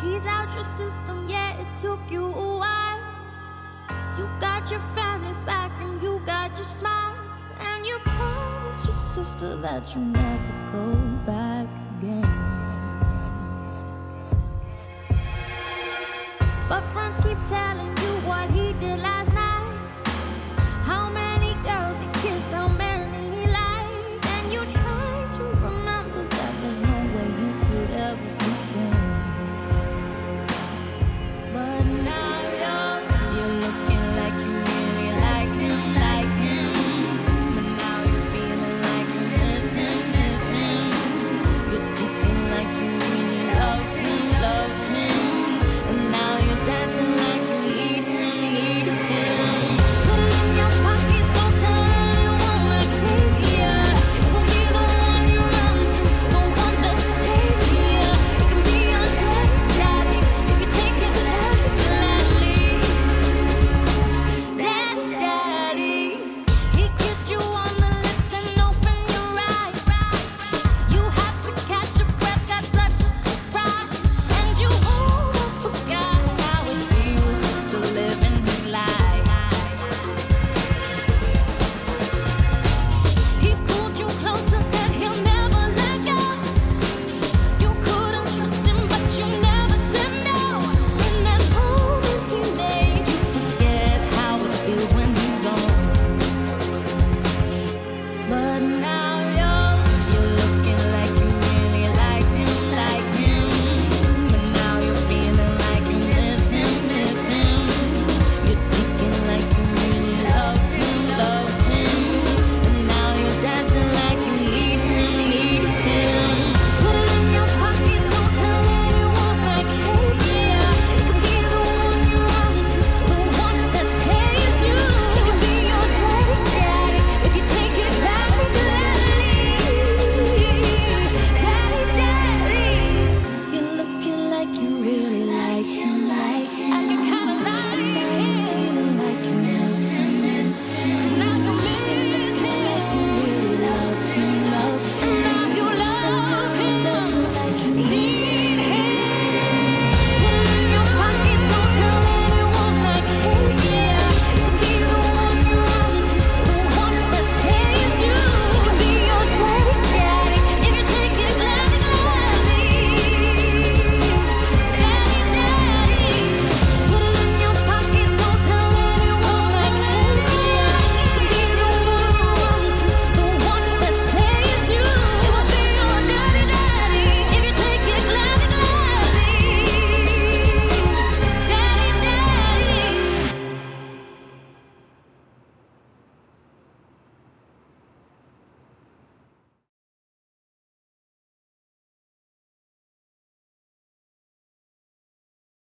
He's out your system, yeah, it took you a while. You got your family back and you got your smile. And you promised your sister that you'll never go back again. But friends keep telling